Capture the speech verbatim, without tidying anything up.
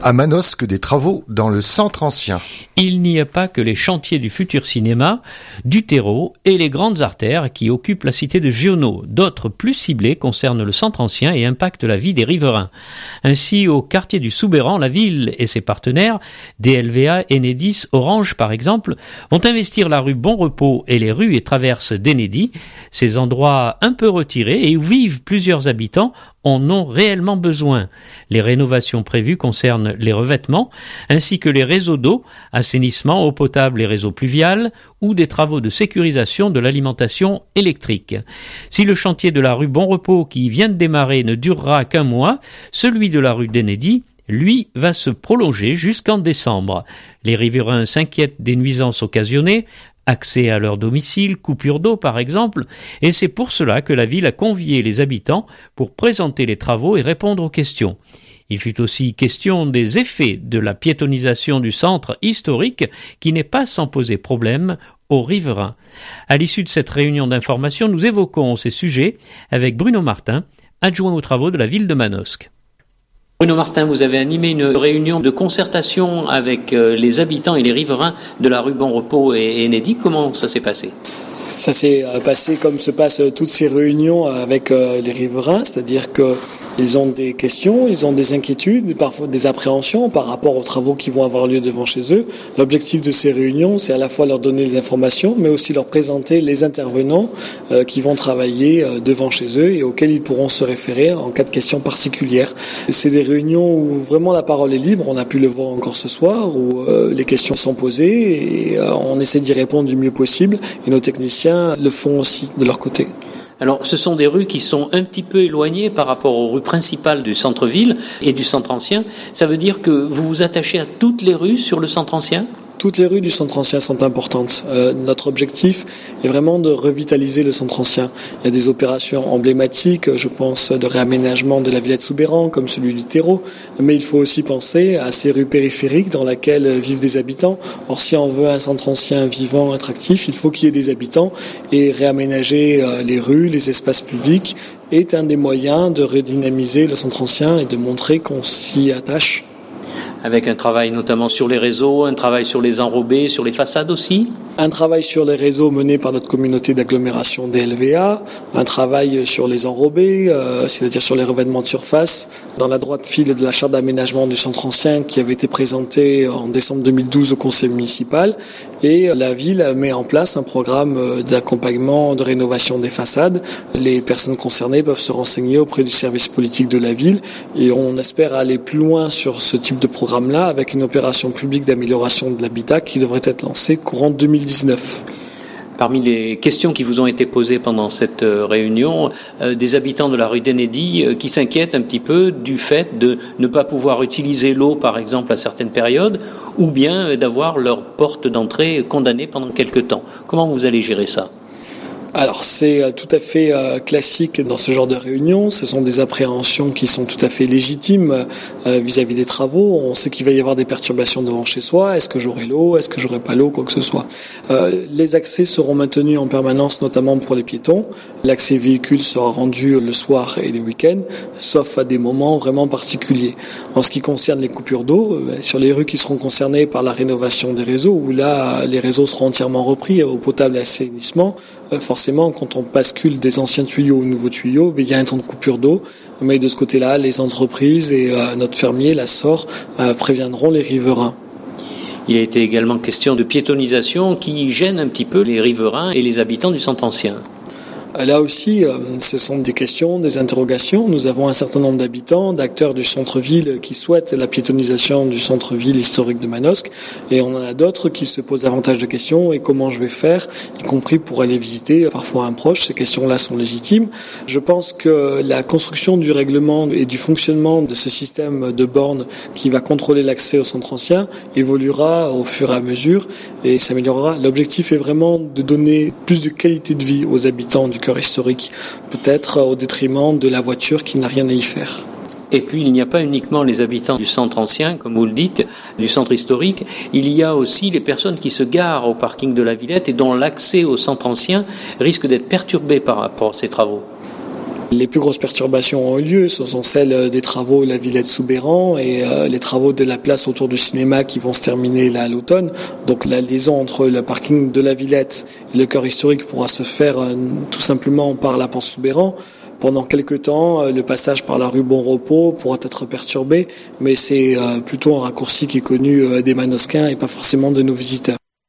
À Manosque, des travaux dans le centre ancien. Il n'y a pas que les chantiers du futur cinéma, du terreau et les grandes artères qui occupent la cité de Giono. D'autres plus ciblés concernent le centre ancien et impactent la vie des riverains. Ainsi, au quartier du Soubeyran, la ville et ses partenaires, D L V A, Enedis, Orange par exemple, vont investir la rue Bon Repos et les rues et traverses d'Enedi. Ces endroits un peu retirés et où vivent plusieurs habitants en ont réellement besoin. Les rénovations prévues concernent les revêtements, ainsi que les réseaux d'eau, assainissement, eau potable et réseaux pluviales, ou des travaux de sécurisation de l'alimentation électrique. Si le chantier de la rue Bon Repos qui vient de démarrer ne durera qu'un mois, celui de la rue d'Enedi, lui, va se prolonger jusqu'en décembre. Les riverains s'inquiètent des nuisances occasionnées, accès à leur domicile, coupure d'eau par exemple, et c'est pour cela que la ville a convié les habitants pour présenter les travaux et répondre aux questions. Il fut aussi question des effets de la piétonisation du centre historique qui n'est pas sans poser problème aux riverains. À l'issue de cette réunion d'information, nous évoquons ces sujets avec Bruno Martin, adjoint aux travaux de la ville de Manosque. Bruno Martin, vous avez animé une réunion de concertation avec les habitants et les riverains de la rue Bon Repos et Enedi. Comment ça s'est passé ? Ça s'est passé comme se passent toutes ces réunions avec les riverains, c'est-à-dire qu'ils ont des questions, ils ont des inquiétudes, parfois des appréhensions par rapport aux travaux qui vont avoir lieu devant chez eux. L'objectif de ces réunions, c'est à la fois leur donner des informations, mais aussi leur présenter les intervenants qui vont travailler devant chez eux et auxquels ils pourront se référer en cas de questions particulières. C'est des réunions où vraiment la parole est libre, on a pu le voir encore ce soir, où les questions sont posées et on essaie d'y répondre du mieux possible et nos techniciens le font aussi de leur côté. Alors, ce sont des rues qui sont un petit peu éloignées par rapport aux rues principales du centre-ville et du centre ancien. Ça veut dire que vous vous attachez à toutes les rues sur le centre ancien ? Toutes les rues du centre ancien sont importantes. Euh, notre objectif est vraiment de revitaliser le centre ancien. Il y a des opérations emblématiques, je pense, de réaménagement de la Villette Soubeyran, comme celui du terreau, mais il faut aussi penser à ces rues périphériques dans lesquelles vivent des habitants. Or, si on veut un centre ancien vivant, attractif, il faut qu'il y ait des habitants et réaménager euh, les rues, les espaces publics est un des moyens de redynamiser le centre ancien et de montrer qu'on s'y attache. Avec un travail notamment sur les réseaux, un travail sur les enrobés, sur les façades aussi ? Un travail sur les réseaux mené par notre communauté d'agglomération D L V A, un travail sur les enrobés, euh, c'est-à-dire sur les revêtements de surface, dans la droite file de la charte d'aménagement du centre ancien qui avait été présentée en décembre deux mille douze au conseil municipal, et la ville met en place un programme d'accompagnement de rénovation des façades. Les personnes concernées peuvent se renseigner auprès du service politique de la ville et on espère aller plus loin sur ce type de programme-là avec une opération publique d'amélioration de l'habitat qui devrait être lancée courant deux mille dix-neuf. Parmi les questions qui vous ont été posées pendant cette réunion, euh, des habitants de la rue d'Enedi euh, qui s'inquiètent un petit peu du fait de ne pas pouvoir utiliser l'eau, par exemple, à certaines périodes, ou bien euh, d'avoir leur porte d'entrée condamnée pendant quelque temps. Comment vous allez gérer ça ? Alors c'est tout à fait euh, classique dans ce genre de réunion, ce sont des appréhensions qui sont tout à fait légitimes euh, vis-à-vis des travaux. On sait qu'il va y avoir des perturbations devant chez soi, est-ce que j'aurai l'eau, est-ce que j'aurai pas l'eau, quoi que ce soit. Euh, les accès seront maintenus en permanence, notamment pour les piétons. L'accès véhicule sera rendu le soir et les week-ends, sauf à des moments vraiment particuliers. En ce qui concerne les coupures d'eau, euh, sur les rues qui seront concernées par la rénovation des réseaux, où là les réseaux seront entièrement repris, eau potable et assainissement, euh, forcément, quand on bascule des anciens tuyaux aux nouveaux tuyaux, il y a un temps de coupure d'eau. Mais de ce côté-là, les entreprises et euh, notre fermier, la S O R, euh, préviendront les riverains. Il a été également question de piétonisation qui gêne un petit peu les riverains et les habitants du centre ancien. Là aussi, euh, ce sont des questions, des interrogations. Nous avons un certain nombre d'habitants, d'acteurs du centre-ville qui souhaitent la piétonisation du centre-ville historique de Manosque, et on en a d'autres qui se posent davantage de questions, et comment je vais faire, y compris pour aller visiter parfois un proche. Ces questions-là sont légitimes. Je pense que la construction du règlement et du fonctionnement de ce système de bornes qui va contrôler l'accès au centre ancien évoluera au fur et à mesure et s'améliorera. L'objectif est vraiment de donner plus de qualité de vie aux habitants du cœur historique, peut-être au détriment de la voiture qui n'a rien à y faire. Et puis, il n'y a pas uniquement les habitants du centre ancien, comme vous le dites, du centre historique, il y a aussi les personnes qui se garent au parking de la Villette et dont l'accès au centre ancien risque d'être perturbé par rapport à ces travaux. Les plus grosses perturbations ont eu lieu, ce sont celles des travaux de la Villette-sous-Béran et euh, les travaux de la place autour du cinéma qui vont se terminer là à l'automne. Donc la liaison entre le parking de la Villette et le cœur historique pourra se faire euh, tout simplement par la porte Sous-Béran. Pendant quelques temps, le passage par la rue Bon Repos pourra être perturbé, mais c'est plutôt un raccourci qui est connu des Manosquins et pas forcément de nos visiteurs.